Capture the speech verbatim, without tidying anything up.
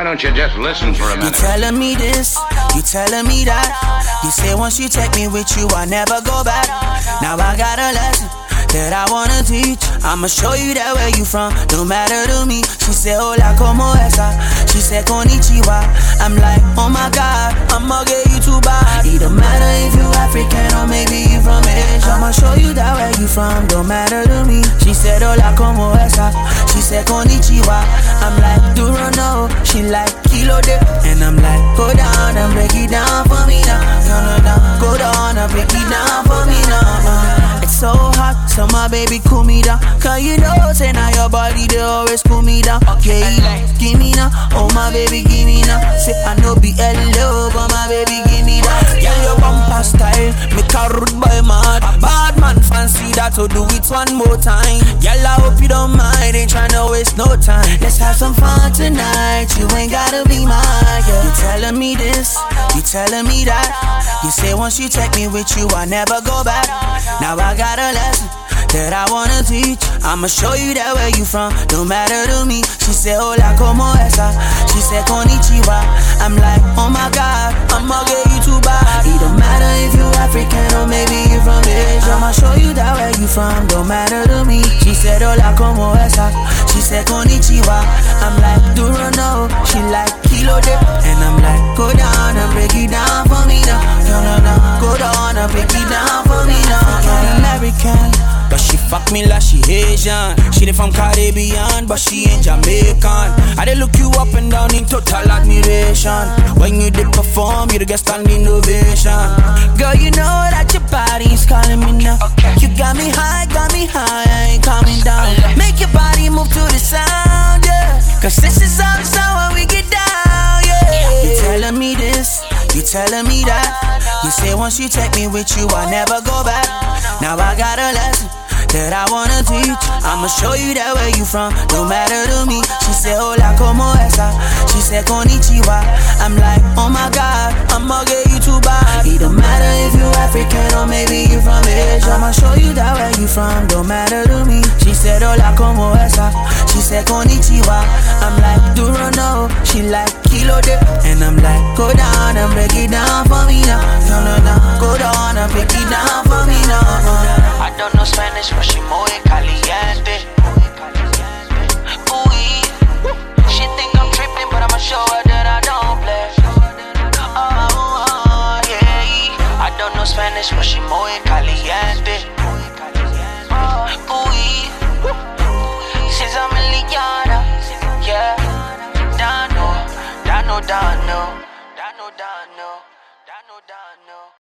don't you just listen for a minute? You telling me this, you telling me that. You say once you take me with you, I never go back. Now I got a lesson that I wanna teach. I'ma show you that where you from, no matter to me. She said, hola, como esa? She said, konnichiwa. I'm like, oh my God, I'ma get you too bad. It don't matter if you African or maybe you from Asia. I'ma show you that where you from, don't matter to me. She said, hola, como esa? She said, konnichiwa. I'm like, duro no. She like, kilo dip. And I'm like, go down and break it down for me now. No, no, no. Go down and break it down for me now. It's so hot, so my baby cool me down. Cause you know, say now your body, they always cool me down. Yeah, give me now. Oh my baby, give me now. Say I know be hello, but my baby, give me that. Yeah, your bumper style, make a rude boy mad. Bad man fancy that, so do it one more time. Girl, I hope you don't mind, ain't tryna waste no time. Let's have some fun tonight, you ain't gotta be mine. Yeah. You telling me this, you telling me that. You say once you take me with you, I never go back. Now I got a lesson that I wanna teach. I'ma show you that where you from, no matter to me. She said, hola, como esa? She said, konnichiwa. I'm like, oh my God, I'ma get you too bad. It don't matter if you African or maybe you from Asia. I'ma show you that where you from, don't matter to me. She said, hola, como esa? She said, konnichiwa. I'm like, duro no. She like, kilo dip. And I'm like, go down and break it down for me now. No, no, no. Go down and break it down for me now. American, but she fuck me like she Asian. She dey from Caribbean, but she ain't Jamaican. I dey look you up and down in total admiration. When you did perform, you the guest standing ovation. Girl, you know that your body's calling me now. You got me high, got me high, I ain't coming down. Make your body move to the sound, yeah. Cause this is how the sound when we get down, yeah. You telling me this, you telling me that. You say once you take me with you, I never go back. Now I got a lesson that I wanna teach. I'ma show you that where you from, no matter to me. She said, hola, como esa? She said, konnichiwa. I'm like, oh my God, I'ma get you too bad. It don't matter if you African or maybe you from Asia. I'ma show you that where you from, don't matter to me. She said, hola, como esa? She said, konnichiwa. I'm like, duro no. She like, kilo dip. And I'm like, go down and break it down for me now. No, no, no. Go down and break it down for me now. I don't know Spanish, but she muy caliente. Ooh, she think I'm tripping, but I'ma show her that I don't play. Oh, oh, yeah. I don't know Spanish, but she muy caliente. Ooh, she's a milliana. Yeah, Dano, Dano, Dano, Dano, Dano, Dano, Dano.